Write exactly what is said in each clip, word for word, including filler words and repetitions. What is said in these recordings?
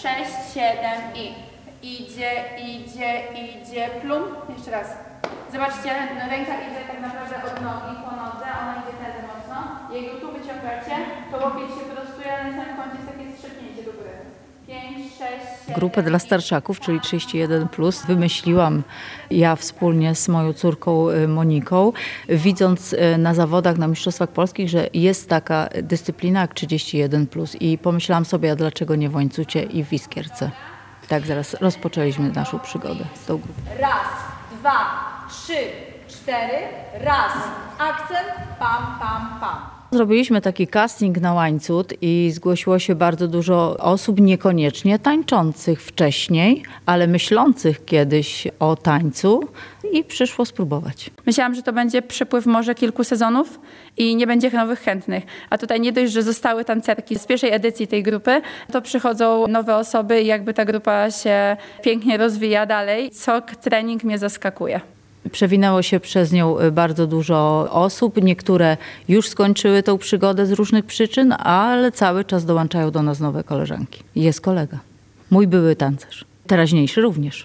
sześć, siedem i idzie, idzie, idzie, plum. Jeszcze raz. Zobaczcie, ręka idzie tak naprawdę od nogi po nodze, ona idzie wtedy mocno. Jak ją tu wyciągacie, to łokieć się prostuje, ale na samym końcu jest takie strzepnięcie do góry. pięć, sześć, siedem, Grupę dla starszaków, czyli trzydzieści jeden plus, wymyśliłam ja wspólnie z moją córką Moniką, widząc na zawodach, na Mistrzostwach Polskich, że jest taka dyscyplina jak trzydzieści jeden plus i pomyślałam sobie, a dlaczego nie w Łańcucie i w Iskierce. Tak, zaraz rozpoczęliśmy naszą przygodę z tą grupą. Raz, dwa, trzy, cztery, raz, akcent, pam, pam, pam. Zrobiliśmy taki casting na Łańcut i zgłosiło się bardzo dużo osób, niekoniecznie tańczących wcześniej, ale myślących kiedyś o tańcu i przyszło spróbować. Myślałam, że to będzie przepływ może kilku sezonów i nie będzie nowych chętnych. A tutaj nie dość, że zostały tancerki z pierwszej edycji tej grupy, to przychodzą nowe osoby i jakby ta grupa się pięknie rozwija dalej. Co trening mnie zaskakuje. Przewinęło się przez nią bardzo dużo osób. Niektóre już skończyły tą przygodę z różnych przyczyn, ale cały czas dołączają do nas nowe koleżanki. Jest kolega. Mój były tancerz. Teraźniejszy również.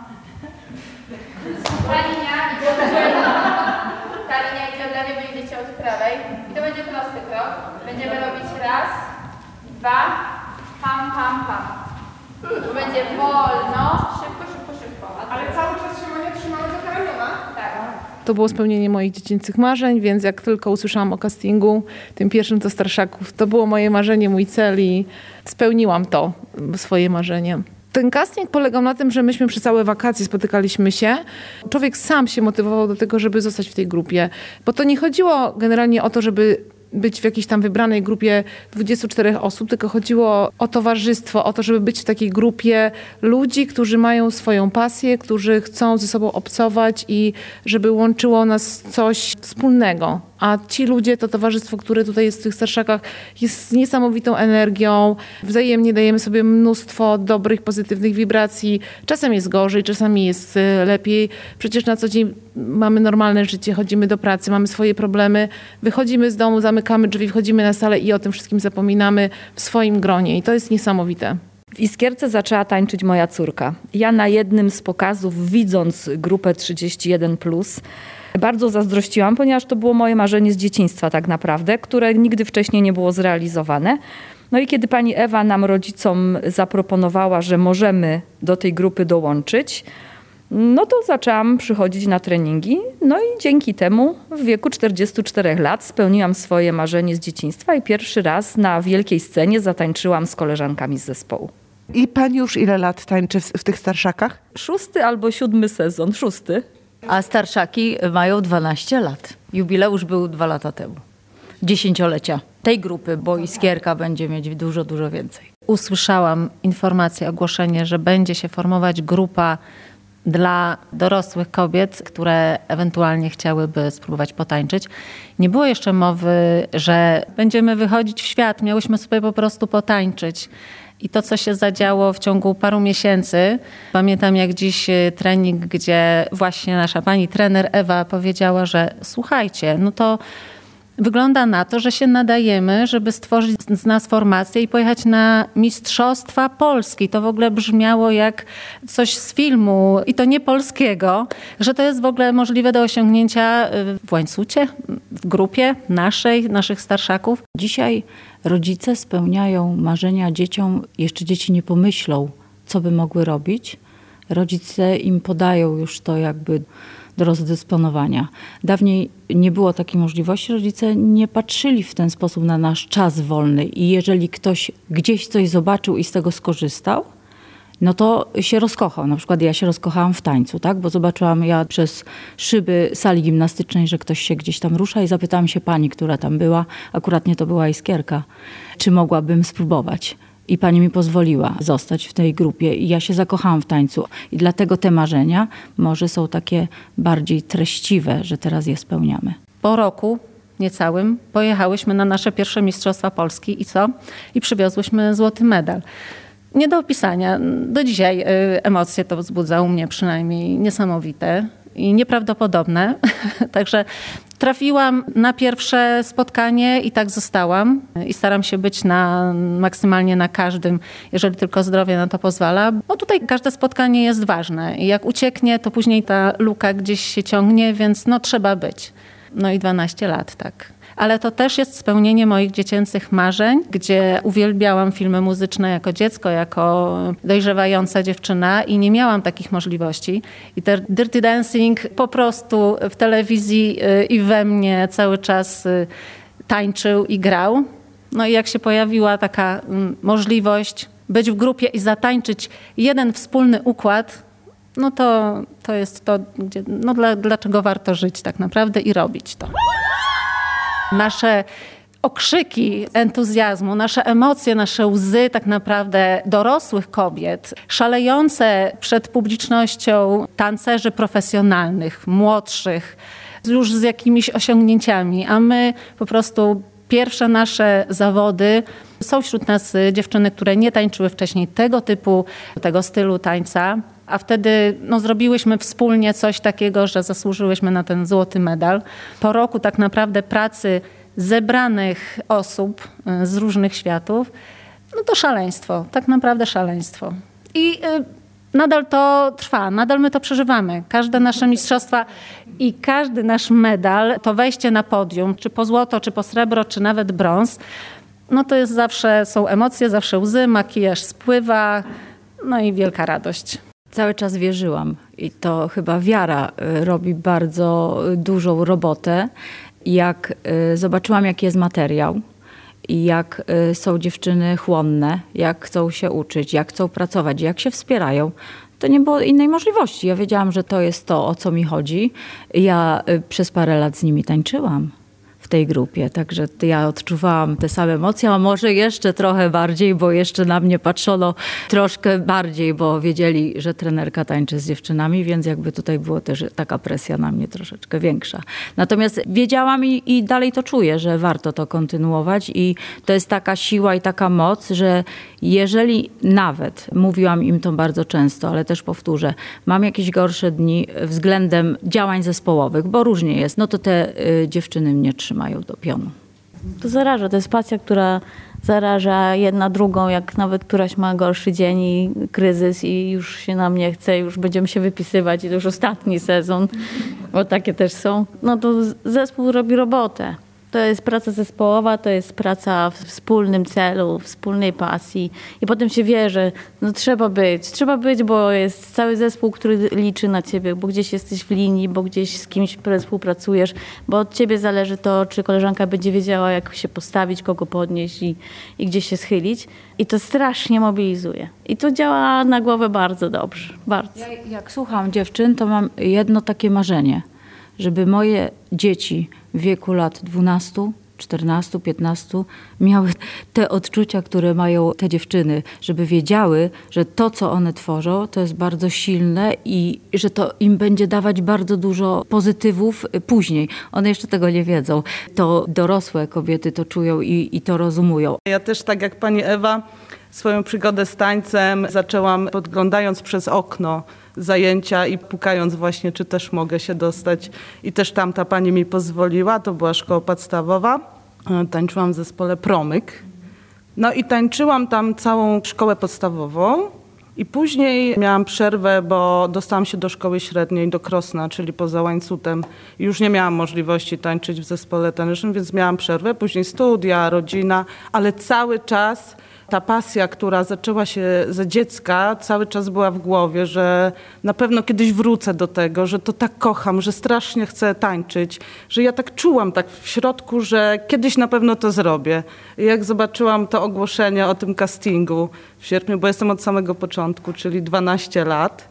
Ta linia idzie od lewej, ta linia idzie od lewej, wy idziecie od prawej. I to będzie prosty krok. Będziemy robić raz, dwa, pam, pam, pam. To będzie wolno, szybko, szybko, szybko. Ale cały czas się Monia trzymała za ramiona? Tak. To było spełnienie moich dziecięcych marzeń, więc jak tylko usłyszałam o castingu, tym pierwszym do starszaków, to było moje marzenie, mój cel i spełniłam to, swoje marzenie. Ten casting polegał na tym, że myśmy przez całe wakacje spotykaliśmy się. Człowiek sam się motywował do tego, żeby zostać w tej grupie. Bo to nie chodziło generalnie o to, żeby być w jakiejś tam wybranej grupie dwudziestu czterech osób, tylko chodziło o towarzystwo, o to, żeby być w takiej grupie ludzi, którzy mają swoją pasję, którzy chcą ze sobą obcować i żeby łączyło nas coś wspólnego. A ci ludzie, to towarzystwo, które tutaj jest w tych starszakach, jest z niesamowitą energią. Wzajemnie dajemy sobie mnóstwo dobrych, pozytywnych wibracji. Czasem jest gorzej, czasami jest lepiej. Przecież na co dzień mamy normalne życie, chodzimy do pracy, mamy swoje problemy. Wychodzimy z domu, zamykamy drzwi, wchodzimy na salę i o tym wszystkim zapominamy w swoim gronie. I to jest niesamowite. W Iskierce zaczęła tańczyć moja córka. Ja na jednym z pokazów, widząc grupę trzydzieści jeden plus, bardzo zazdrościłam, ponieważ to było moje marzenie z dzieciństwa tak naprawdę, które nigdy wcześniej nie było zrealizowane. No i kiedy pani Ewa nam rodzicom zaproponowała, że możemy do tej grupy dołączyć, no to zaczęłam przychodzić na treningi. No i dzięki temu w wieku czterdziestu czterech lat spełniłam swoje marzenie z dzieciństwa i pierwszy raz na wielkiej scenie zatańczyłam z koleżankami z zespołu. I pani już ile lat tańczy w, w tych starszakach? Szósty albo siódmy sezon, szósty. A starszaki mają dwanaście lat. Jubileusz był dwa lata temu. Dziesięciolecia tej grupy, bo Iskierka będzie mieć dużo, dużo więcej. Usłyszałam informację, ogłoszenie, że będzie się formować grupa dla dorosłych kobiet, które ewentualnie chciałyby spróbować potańczyć. Nie było jeszcze mowy, że będziemy wychodzić w świat, miałyśmy sobie po prostu potańczyć. I to, co się zadziało w ciągu paru miesięcy, pamiętam jak dziś trening, gdzie właśnie nasza pani trener Ewa powiedziała, że słuchajcie, no to wygląda na to, że się nadajemy, żeby stworzyć z nas formację i pojechać na Mistrzostwa Polski. To w ogóle brzmiało jak coś z filmu i to nie polskiego, że to jest w ogóle możliwe do osiągnięcia w Łańcucie, w grupie naszej, naszych starszaków. Dzisiaj rodzice spełniają marzenia dzieciom, jeszcze dzieci nie pomyślą, co by mogły robić. Rodzice im podają już to jakby do rozdysponowania. Dawniej nie było takiej możliwości, rodzice nie patrzyli w ten sposób na nasz czas wolny i jeżeli ktoś gdzieś coś zobaczył i z tego skorzystał, no to się rozkochał. Na przykład ja się rozkochałam w tańcu, tak? Bo zobaczyłam ja przez szyby sali gimnastycznej, że ktoś się gdzieś tam rusza i zapytałam się pani, która tam była, akurat nie to była Iskierka, czy mogłabym spróbować. I pani mi pozwoliła zostać w tej grupie i ja się zakochałam w tańcu. I dlatego te marzenia może są takie bardziej treściwe, że teraz je spełniamy. Po roku niecałym pojechałyśmy na nasze pierwsze Mistrzostwa Polski i co? I przywiozłyśmy złoty medal. Nie do opisania. Do dzisiaj emocje to wzbudza u mnie przynajmniej niesamowite. i nieprawdopodobne. Także trafiłam na pierwsze spotkanie i tak zostałam. I staram się być na, maksymalnie na każdym, jeżeli tylko zdrowie na to pozwala. Bo tutaj każde spotkanie jest ważne. I jak ucieknie, to później ta luka gdzieś się ciągnie, więc no trzeba być. No i dwanaście lat, tak. Ale to też jest spełnienie moich dziecięcych marzeń, gdzie uwielbiałam filmy muzyczne jako dziecko, jako dojrzewająca dziewczyna i nie miałam takich możliwości. I ten Dirty Dancing po prostu w telewizji i we mnie cały czas tańczył i grał. No i jak się pojawiła taka możliwość być w grupie i zatańczyć jeden wspólny układ, no to, to jest to, gdzie, no dla, dlaczego warto żyć tak naprawdę i robić to. Nasze okrzyki entuzjazmu, nasze emocje, nasze łzy tak naprawdę dorosłych kobiet, szalejące przed publicznością tancerzy profesjonalnych, młodszych, już z jakimiś osiągnięciami, a my po prostu pierwsze nasze zawody. Są wśród nas dziewczyny, które nie tańczyły wcześniej tego typu, tego stylu tańca, a wtedy no, zrobiłyśmy wspólnie coś takiego, że zasłużyłyśmy na ten złoty medal. Po roku tak naprawdę pracy zebranych osób z różnych światów, no to szaleństwo, tak naprawdę szaleństwo. I y, nadal to trwa, nadal my to przeżywamy. Każde nasze mistrzostwa i każdy nasz medal, to wejście na podium, czy po złoto, czy po srebro, czy nawet brąz, no to jest zawsze, są emocje, zawsze łzy, makijaż spływa, no i wielka radość. Cały czas wierzyłam i to chyba wiara y, robi bardzo dużą robotę. Jak y, zobaczyłam, jaki jest materiał i jak y, są dziewczyny chłonne, jak chcą się uczyć, jak chcą pracować, jak się wspierają, to nie było innej możliwości. Ja wiedziałam, że to jest to, o co mi chodzi. Ja y, przez parę lat z nimi tańczyłam w tej grupie, także ja odczuwałam te same emocje, a może jeszcze trochę bardziej, bo jeszcze na mnie patrzono troszkę bardziej, bo wiedzieli, że trenerka tańczy z dziewczynami, więc jakby tutaj było też taka presja na mnie troszeczkę większa. Natomiast wiedziałam i, i dalej to czuję, że warto to kontynuować i to jest taka siła i taka moc, że jeżeli nawet, mówiłam im to bardzo często, ale też powtórzę, mam jakieś gorsze dni względem działań zespołowych, bo różnie jest, no to te y, dziewczyny mnie trzymają do pionu. To zaraża, to jest pasja, która zaraża jedna drugą, jak nawet któraś ma gorszy dzień i kryzys i już się nam nie chce, już będziemy się wypisywać i to już ostatni sezon, bo takie też są. No to zespół robi robotę. To jest praca zespołowa, to jest praca w wspólnym celu, wspólnej pasji. I potem się wie, że no trzeba być, trzeba być, bo jest cały zespół, który liczy na ciebie, bo gdzieś jesteś w linii, bo gdzieś z kimś współpracujesz, bo od ciebie zależy to, czy koleżanka będzie wiedziała, jak się postawić, kogo podnieść i, i gdzie się schylić. I to strasznie mobilizuje. I to działa na głowę bardzo dobrze, bardzo. Ja, jak słucham dziewczyn, to mam jedno takie marzenie, żeby moje dzieci w wieku lat dwunastu, czternastu, piętnastu miały te odczucia, które mają te dziewczyny, żeby wiedziały, że to, co one tworzą, to jest bardzo silne i że to im będzie dawać bardzo dużo pozytywów później. One jeszcze tego nie wiedzą. To dorosłe kobiety to czują i, i to rozumują. Ja też, tak jak pani Ewa, swoją przygodę z tańcem zaczęłam podglądając przez okno zajęcia i pukając właśnie, czy też mogę się dostać. I też tamta pani mi pozwoliła, to była szkoła podstawowa. Tańczyłam w zespole Promyk. No i tańczyłam tam całą szkołę podstawową i później miałam przerwę, bo dostałam się do szkoły średniej, do Krosna, czyli poza Łańcutem. I już nie miałam możliwości tańczyć w zespole tanecznym, więc miałam przerwę. Później studia, rodzina, ale cały czas ta pasja, która zaczęła się ze dziecka, cały czas była w głowie, że na pewno kiedyś wrócę do tego, że to tak kocham, że strasznie chcę tańczyć, że ja tak czułam tak w środku, że kiedyś na pewno to zrobię. I jak zobaczyłam to ogłoszenie o tym castingu w sierpniu, bo jestem od samego początku, czyli dwanaście lat,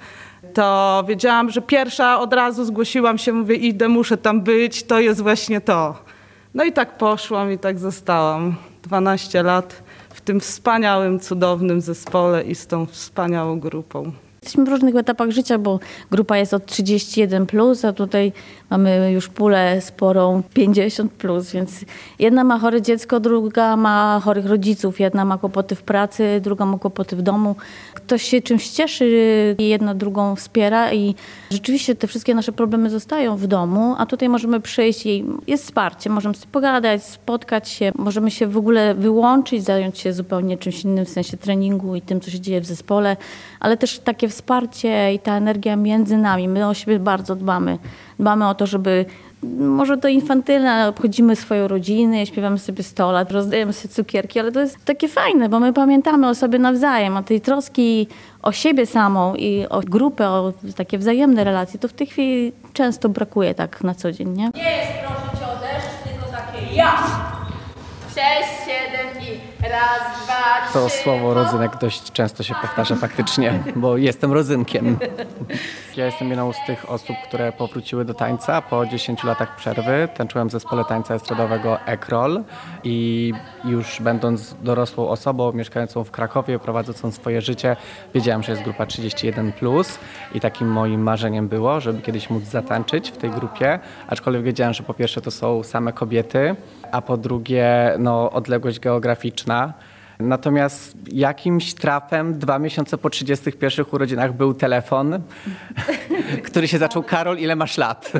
to wiedziałam, że pierwsza od razu zgłosiłam się, mówię, idę, muszę tam być, to jest właśnie to. No i tak poszłam i tak zostałam. dwanaście lat w tym wspaniałym, cudownym zespole i z tą wspaniałą grupą. jesteśmy w różnych etapach życia, bo grupa jest od trzydzieści jeden plus, a tutaj mamy już pulę sporą pięćdziesiąt plus, więc jedna ma chore dziecko, druga ma chorych rodziców, jedna ma kłopoty w pracy, druga ma kłopoty w domu. Ktoś się czymś cieszy i jedna drugą wspiera i rzeczywiście te wszystkie nasze problemy zostają w domu, a tutaj możemy przyjść i jest wsparcie, możemy sobie pogadać, spotkać się, możemy się w ogóle wyłączyć, zająć się zupełnie czymś innym w sensie treningu i tym, co się dzieje w zespole, ale też takie wsparcie i ta energia między nami. My o siebie bardzo dbamy. Dbamy o to, żeby, może to infantylne, ale obchodzimy swoją rodzinę, śpiewamy sobie sto lat, rozdajemy sobie cukierki, ale to jest takie fajne, bo my pamiętamy o sobie nawzajem, o tej troski o siebie samą i o grupę, o takie wzajemne relacje. To w tej chwili często brakuje tak na co dzień, nie? Nie jest proszę cię o deszcz, tylko takie ja! Sześć, siedem i raz, dwa, trzy. To słowo rodzynek dość często się powtarza faktycznie, bo jestem rodzynkiem. Ja jestem jedną z tych osób, które powróciły do tańca po dziesięciu latach przerwy. Tańczyłem w zespole tańca estradowego Ekrol i już będąc dorosłą osobą, mieszkającą w Krakowie, prowadzącą swoje życie, wiedziałem, że jest grupa trzydzieści jeden plus i takim moim marzeniem było, żeby kiedyś móc zatańczyć w tej grupie, aczkolwiek wiedziałem, że po pierwsze to są same kobiety, a po drugie no, odległość geograficzna. Natomiast jakimś trafem dwa miesiące po trzydziestych pierwszych urodzinach był telefon, który się zaczął: Karol, ile masz lat?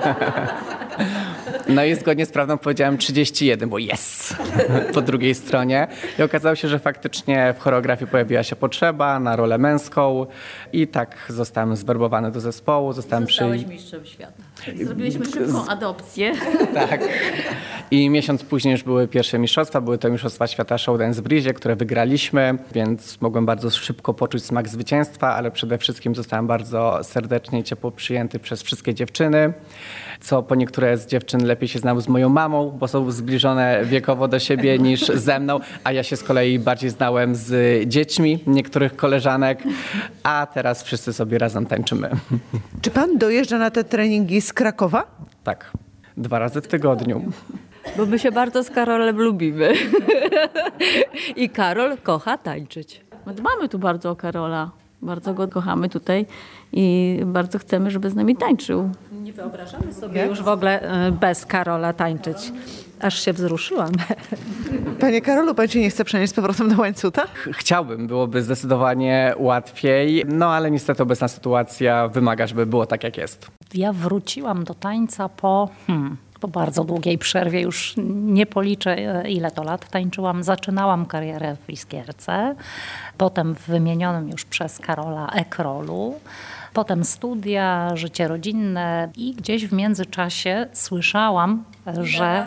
No i zgodnie z prawdą powiedziałem trzydzieści jeden, bo yes! Po drugiej stronie. I okazało się, że faktycznie w choreografii pojawiła się potrzeba na rolę męską i tak zostałem zwerbowany do zespołu. Zostałem Zostałeś przy... mistrzem świata. Zrobiliśmy szybką adopcję. Tak. I miesiąc później już były pierwsze mistrzostwa. Były to mistrzostwa świata Show Dance w Rizie, które wygraliśmy, więc mogłem bardzo szybko poczuć smak zwycięstwa, ale przede wszystkim zostałem bardzo serdecznie i ciepło przyjęty przez wszystkie dziewczyny, co po niektóre z dziewczyn lepiej się znały z moją mamą, bo są zbliżone wiekowo do siebie niż ze mną, a ja się z kolei bardziej znałem z dziećmi niektórych koleżanek, a teraz wszyscy sobie razem tańczymy. Czy pan dojeżdża na te treningi z Krakowa? Tak, dwa razy w tygodniu. Bo my się bardzo z Karolem lubimy. I Karol kocha tańczyć. My dbamy tu bardzo o Karola. Bardzo go kochamy tutaj i bardzo chcemy, żeby z nami tańczył. Nie wyobrażamy sobie już w ogóle y, bez Karola tańczyć. Aż się wzruszyłam. Panie Karolu, pan się nie chce przenieść z powrotem do łańcucha? Chciałbym, byłoby zdecydowanie łatwiej, no ale niestety obecna sytuacja wymaga, żeby było tak, jak jest. Ja wróciłam do tańca po, hmm, po bardzo długiej przerwie, już nie policzę ile to lat tańczyłam. Zaczynałam karierę w Iskierce, potem w wymienionym już przez Karola Ekrolu, potem studia, życie rodzinne i gdzieś w międzyczasie słyszałam, że,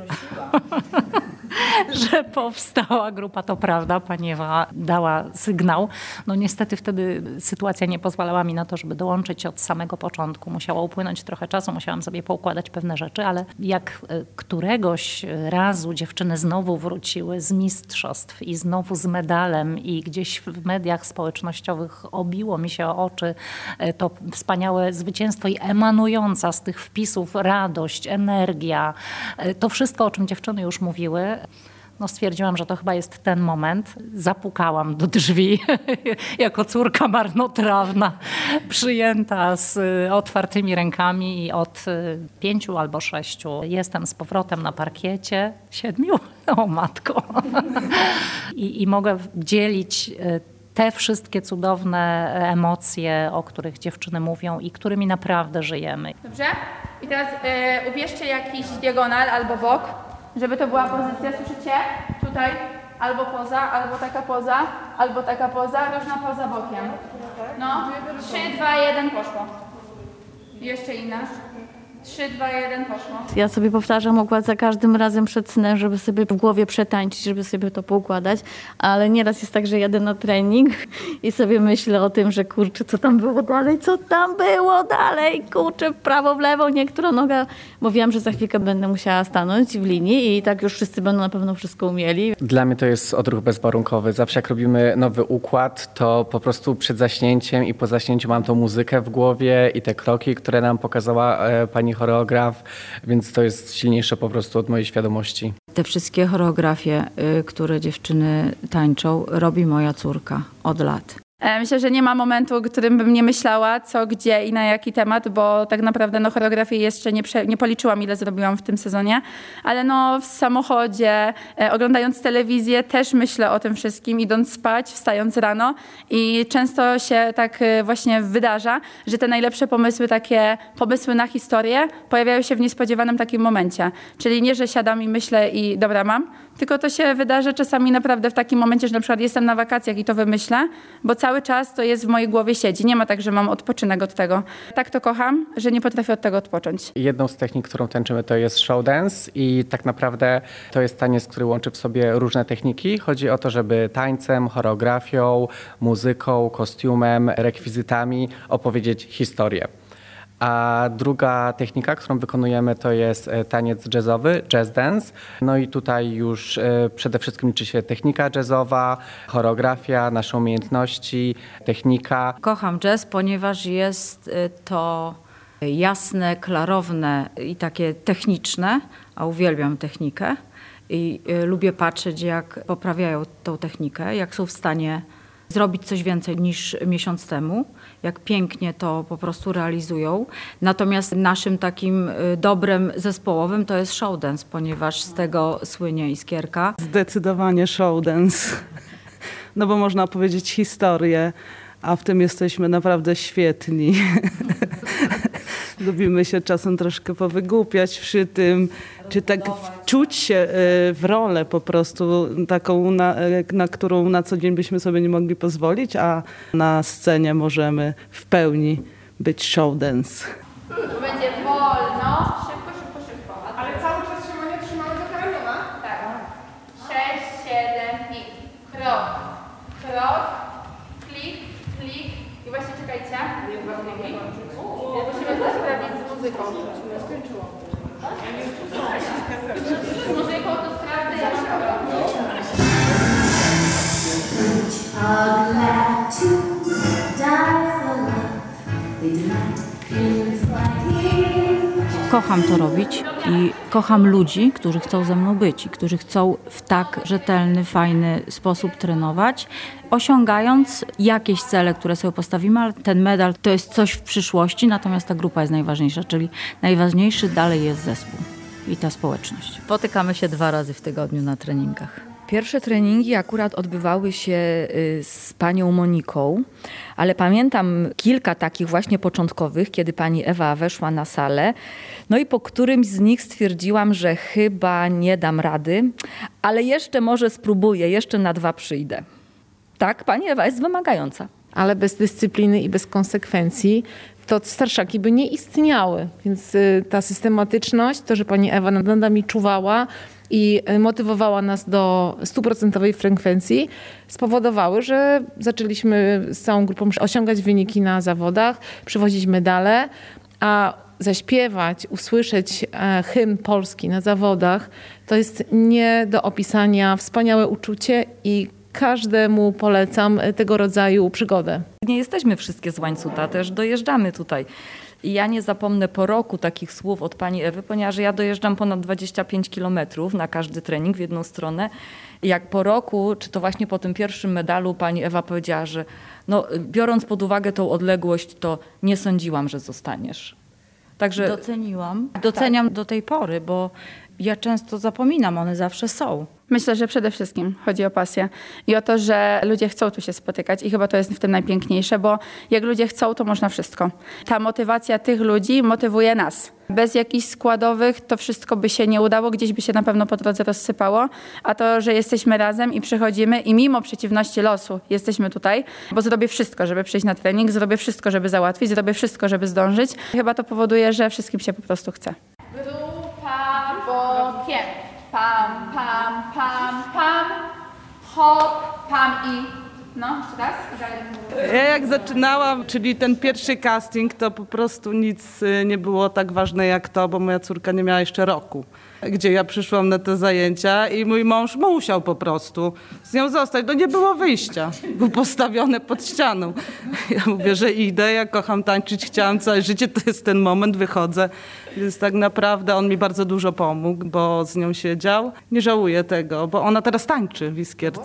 że powstała grupa, to prawda, pani Ewa dała sygnał. No niestety wtedy sytuacja nie pozwalała mi na to, żeby dołączyć od samego początku. Musiało upłynąć trochę czasu, musiałam sobie poukładać pewne rzeczy, ale jak któregoś razu dziewczyny znowu wróciły z mistrzostw i znowu z medalem i gdzieś w mediach społecznościowych obiło mi się o oczy to wspaniałe zwycięstwo i emanująca z tych wpisów radość, energia, to wszystko, o czym dziewczyny już mówiły, no stwierdziłam, że to chyba jest ten moment. Zapukałam do drzwi jako córka marnotrawna, przyjęta z otwartymi rękami i od pięciu albo sześciu jestem z powrotem na parkiecie. Siedmiu? O matko. I, i mogę dzielić te wszystkie cudowne emocje, o których dziewczyny mówią i którymi naprawdę żyjemy. Dobrze? I teraz y, ubierzcie jakiś diagonal albo bok, żeby to była pozycja, słyszycie? Tutaj albo poza, albo taka poza, albo taka poza, różna poza bokiem. No, trzy, dwa, jeden, poszło. Jeszcze inna. trzy, dwa, jeden, poszło. Ja sobie powtarzam układ za każdym razem przed snem, żeby sobie w głowie przetańczyć, żeby sobie to poukładać, ale nieraz jest tak, że jadę na trening i sobie myślę o tym, że kurczę, co tam było dalej, co tam było dalej, kurczę, w prawo, w lewo, niektóra noga, bo wiem, że za chwilkę będę musiała stanąć w linii i tak już wszyscy będą na pewno wszystko umieli. Dla mnie to jest odruch bezwarunkowy. Zawsze jak robimy nowy układ, to po prostu przed zaśnięciem i po zaśnięciu mam tą muzykę w głowie i te kroki, które nam pokazała e, pani choreograf, więc to jest silniejsze po prostu od mojej świadomości. Te wszystkie choreografie, y, które dziewczyny tańczą, robi moja córka od lat. E, Myślę, że nie ma momentu, o którym bym nie myślała, co, gdzie i na jaki temat, bo tak naprawdę no, choreografię jeszcze nie, prze, nie policzyłam, ile zrobiłam w tym sezonie, ale no, w samochodzie, e, oglądając telewizję też myślę o tym wszystkim, idąc spać, wstając rano i często się tak e, właśnie wydarza, że te najlepsze pomysły, takie pomysły na historię pojawiają się w niespodziewanym takim momencie. Czyli nie, że siadam i myślę i dobra mam, tylko to się wydarzy czasami naprawdę w takim momencie, że na przykład jestem na wakacjach i to wymyślę, bo cały czas to jest w mojej głowie siedzi. Nie ma tak, że mam odpoczynek od tego. Tak to kocham, że nie potrafię od tego odpocząć. Jedną z technik, którą tańczymy, to jest show dance i tak naprawdę to jest taniec, który łączy w sobie różne techniki. Chodzi o to, żeby tańcem, choreografią, muzyką, kostiumem, rekwizytami opowiedzieć historię. A druga technika, którą wykonujemy, to jest taniec jazzowy, jazz dance. No i tutaj już przede wszystkim liczy się technika jazzowa, choreografia, nasze umiejętności, technika. Kocham jazz, ponieważ jest to jasne, klarowne i takie techniczne, a uwielbiam technikę i lubię patrzeć, jak poprawiają tą technikę, jak są w stanie zrobić coś więcej niż miesiąc temu, jak pięknie to po prostu realizują. Natomiast naszym takim dobrem zespołowym to jest show dance, ponieważ z tego słynie Iskierka. Zdecydowanie show dance, no bo można opowiedzieć historię, a w tym jesteśmy naprawdę świetni. Lubimy się czasem troszkę powygłupiać przy tym, czy tak wczuć się w rolę po prostu taką, na, na którą na co dzień byśmy sobie nie mogli pozwolić, a na scenie możemy w pełni być show dance. Będzie wolno, szybko, szybko, szybko. Ale cały czas się nie trzymamy do ramiona? Tak. Sześć, siedem i krok, krok, klik, klik i właśnie czekajcie. Musimy to sprawdzić z muzyką. Z muzyką to sprawdzę, ja mam krok. Are glad to die for love. They do not feel fighting. Kocham to robić i kocham ludzi, którzy chcą ze mną być i którzy chcą w tak rzetelny, fajny sposób trenować, osiągając jakieś cele, które sobie postawimy, ale ten medal to jest coś w przyszłości, natomiast ta grupa jest najważniejsza, czyli najważniejszy dalej jest zespół i ta społeczność. Spotykamy się dwa razy w tygodniu na treningach. Pierwsze treningi akurat odbywały się z panią Moniką, ale pamiętam kilka takich właśnie początkowych, kiedy pani Ewa weszła na salę. No i po którymś z nich stwierdziłam, że chyba nie dam rady, ale jeszcze może spróbuję, jeszcze na dwa przyjdę. Tak, pani Ewa jest wymagająca. Ale bez dyscypliny i bez konsekwencji to starszaki by nie istniały. Więc ta systematyczność, to, że pani Ewa nad nami czuwała i motywowała nas do stuprocentowej frekwencji, spowodowały, że zaczęliśmy z całą grupą osiągać wyniki na zawodach, przywozić medale, a zaśpiewać, usłyszeć hymn polski na zawodach, to jest nie do opisania wspaniałe uczucie i każdemu polecam tego rodzaju przygodę. Nie jesteśmy wszystkie z łańcucha, też dojeżdżamy tutaj. I ja nie zapomnę po roku takich słów od pani Ewy, ponieważ ja dojeżdżam ponad dwadzieścia pięć kilometrów na każdy trening w jedną stronę. I jak po roku, czy to właśnie po tym pierwszym medalu pani Ewa powiedziała, że no, biorąc pod uwagę tą odległość, to nie sądziłam, że zostaniesz. Także Doceniłam. Doceniam do tej pory, bo ja często zapominam, one zawsze są. Myślę, że przede wszystkim chodzi o pasję i o to, że ludzie chcą tu się spotykać i chyba to jest w tym najpiękniejsze, bo jak ludzie chcą, to można wszystko. Ta motywacja tych ludzi motywuje nas. Bez jakichś składowych to wszystko by się nie udało, gdzieś by się na pewno po drodze rozsypało, a to, że jesteśmy razem i przychodzimy i mimo przeciwności losu jesteśmy tutaj, bo zrobię wszystko, żeby przyjść na trening, zrobię wszystko, żeby załatwić, zrobię wszystko, żeby zdążyć. Chyba to powoduje, że wszystkim się po prostu chce. Grupa bokiem. Pam, pam, pam, pam, hop, pam i... No, jeszcze raz. Ja jak zaczynałam, czyli ten pierwszy casting, to po prostu nic nie było tak ważne jak to, bo moja córka nie miała jeszcze roku, gdzie ja przyszłam na te zajęcia i mój mąż musiał po prostu z nią zostać. No nie było wyjścia. Był postawiony pod ścianą. Ja mówię, że idę, ja kocham tańczyć, chciałam całe życie, to jest ten moment, wychodzę. Więc tak naprawdę on mi bardzo dużo pomógł, bo z nią siedział. Nie żałuję tego, bo ona teraz tańczy w Iskierce.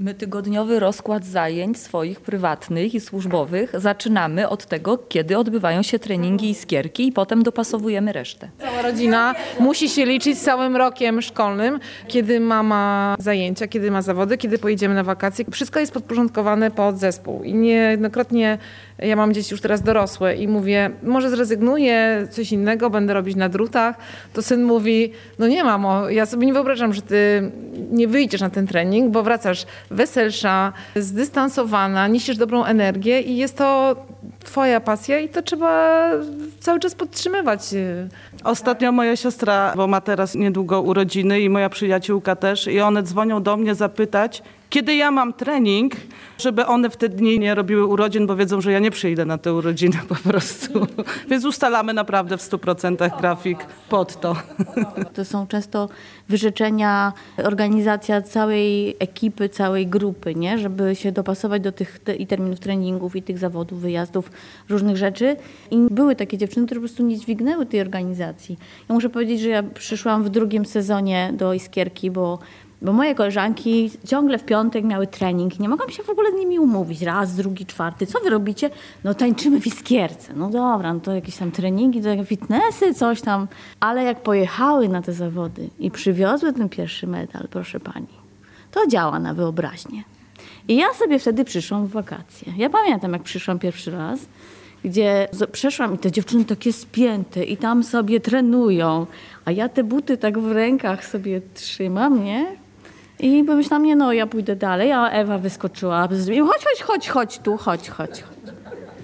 My tygodniowy rozkład zajęć swoich prywatnych i służbowych zaczynamy od tego, kiedy odbywają się treningi i skierki i potem dopasowujemy resztę. Cała rodzina musi się liczyć z całym rokiem szkolnym, kiedy mama zajęcia, kiedy ma zawody, kiedy pojedziemy na wakacje. Wszystko jest podporządkowane pod zespół i niejednokrotnie ja mam dzieci już teraz dorosłe i mówię, może zrezygnuję, coś innego, będę robić na drutach. To syn mówi, no nie mamo, ja sobie nie wyobrażam, że ty nie wyjdziesz na ten trening, bo wracasz weselsza, zdystansowana, niesiesz dobrą energię i jest to twoja pasja i to trzeba cały czas podtrzymywać. Ostatnio moja siostra, bo ma teraz niedługo urodziny i moja przyjaciółka też i one dzwonią do mnie zapytać, kiedy ja mam trening, żeby one w te dni nie robiły urodzin, bo wiedzą, że ja nie przyjdę na te urodziny po prostu. Więc ustalamy naprawdę w stu procentach grafik pod to. To są często wyrzeczenia, organizacja całej ekipy, całej grupy, nie? Żeby się dopasować do tych te, i terminów treningów, i tych zawodów, wyjazdów, różnych rzeczy. I były takie dziewczyny, które po prostu nie dźwignęły tej organizacji. Ja muszę powiedzieć, że ja przyszłam w drugim sezonie do Iskierki, bo Bo moje koleżanki ciągle w piątek miały trening. Nie mogłam się w ogóle z nimi umówić. Raz, drugi, czwarty. Co wy robicie? No tańczymy w Iskierce. No dobra, no to jakieś tam treningi, to fitnessy, coś tam. Ale jak pojechały na te zawody i przywiozły ten pierwszy medal, proszę pani, to działa na wyobraźnię. I ja sobie wtedy przyszłam w wakacje. Ja pamiętam, jak przyszłam pierwszy raz, gdzie przeszłam i te dziewczyny takie spięte i tam sobie trenują, a ja te buty tak w rękach sobie trzymam, nie? I pomyślałam, nie no, ja pójdę dalej, a Ewa wyskoczyła z nimi, chodź, chodź, chodź, chodź tu, chodź, chodź, chodź.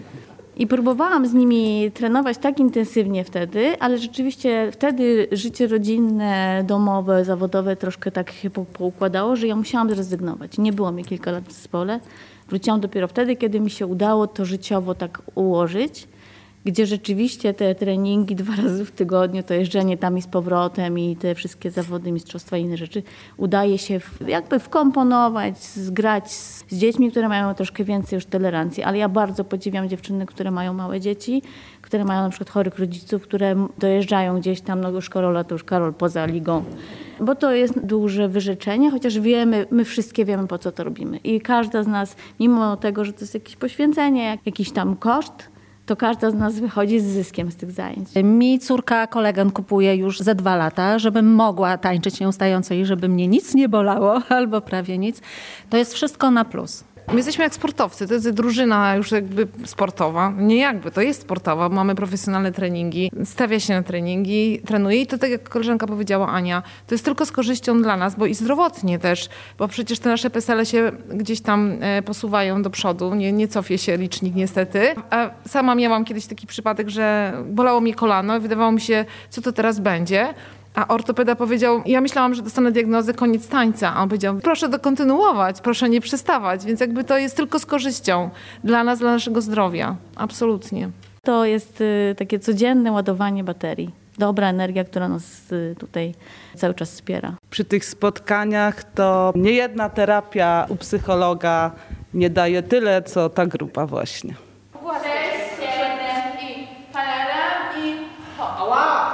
I próbowałam z nimi trenować tak intensywnie wtedy, ale rzeczywiście wtedy życie rodzinne, domowe, zawodowe troszkę tak się po- poukładało, że ja musiałam zrezygnować. Nie było mnie kilka lat w zespole. Wróciłam dopiero wtedy, kiedy mi się udało to życiowo tak ułożyć, gdzie rzeczywiście te treningi dwa razy w tygodniu, to jeżdżenie tam i z powrotem i te wszystkie zawody, mistrzostwa i inne rzeczy, udaje się w, jakby wkomponować, zgrać z, z dziećmi, które mają troszkę więcej już tolerancji. Ale ja bardzo podziwiam dziewczyny, które mają małe dzieci, które mają na przykład chorych rodziców, które dojeżdżają gdzieś tam, no już Karola, to już Karol poza ligą. Bo to jest duże wyrzeczenie, chociaż wiemy, my wszystkie wiemy, po co to robimy. I każda z nas, mimo tego, że to jest jakieś poświęcenie, jakiś tam koszt, to każda z nas wychodzi z zyskiem z tych zajęć. Mi córka kolegę kupuje już ze dwa lata, żebym mogła tańczyć nieustająco i żeby mnie nic nie bolało, albo prawie nic. To jest wszystko na plus. My jesteśmy jak sportowcy, to jest drużyna już jakby sportowa. Nie jakby, to jest sportowa, mamy profesjonalne treningi, stawia się na treningi, trenuje i to tak jak koleżanka powiedziała Ania, to jest tylko z korzyścią dla nas, bo i zdrowotnie też, bo przecież te nasze pesele się gdzieś tam e, posuwają do przodu, nie, nie cofie się licznik niestety. A sama miałam kiedyś taki przypadek, że bolało mnie kolano i wydawało mi się, co to teraz będzie. A ortopeda powiedział, ja myślałam, że dostanę diagnozę koniec tańca, a on powiedział, proszę dokontynuować, proszę nie przestawać, więc jakby to jest tylko z korzyścią dla nas, dla naszego zdrowia, absolutnie. To jest y, takie codzienne ładowanie baterii. Dobra energia, która nas y, tutaj cały czas wspiera. Przy tych spotkaniach to niejedna terapia u psychologa nie daje tyle, co ta grupa właśnie. Sześć, siedem i paralel i ho. Ała!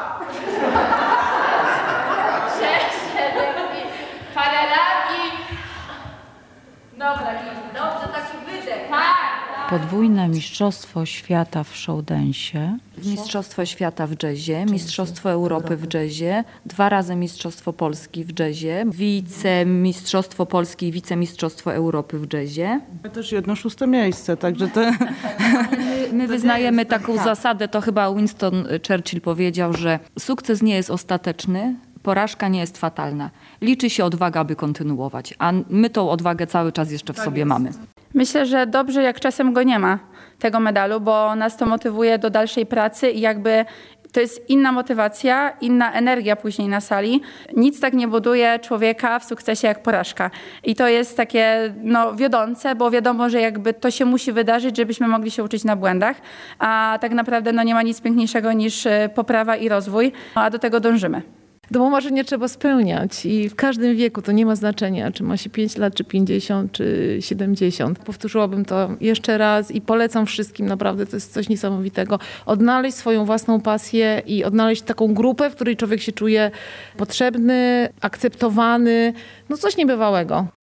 Sześć, siedem i paralel i... Dobra, i dobrze, taki wydech. Tak! Podwójne Mistrzostwo Świata w showdance'ie. Mistrzostwo świata w jazzie, Mistrzostwo Europy w jazzie, dwa razy Mistrzostwo Polski w jazzie, wicemistrzostwo Polski i wicemistrzostwo Europy w jazzie. My też jedno szóste miejsce, także to... My, my wyznajemy taką zasadę, to chyba Winston Churchill powiedział, że sukces nie jest ostateczny, porażka nie jest fatalna. Liczy się odwaga, aby kontynuować, a my tą odwagę cały czas jeszcze w sobie mamy. Myślę, że dobrze, jak czasem go nie ma, tego medalu, bo nas to motywuje do dalszej pracy i jakby to jest inna motywacja, inna energia później na sali. Nic tak nie buduje człowieka w sukcesie jak porażka. I to jest takie no, wiodące, bo wiadomo, że jakby to się musi wydarzyć, żebyśmy mogli się uczyć na błędach, a tak naprawdę no, nie ma nic piękniejszego niż poprawa i rozwój, a do tego dążymy. Domo marzenia trzeba spełniać i w każdym wieku to nie ma znaczenia, czy ma się pięć lat, czy pięćdziesiąt, czy siedemdziesiąt. Powtórzyłabym to jeszcze raz i polecam wszystkim, naprawdę to jest coś niesamowitego. Odnaleźć swoją własną pasję i odnaleźć taką grupę, w której człowiek się czuje potrzebny, akceptowany, no coś niebywałego.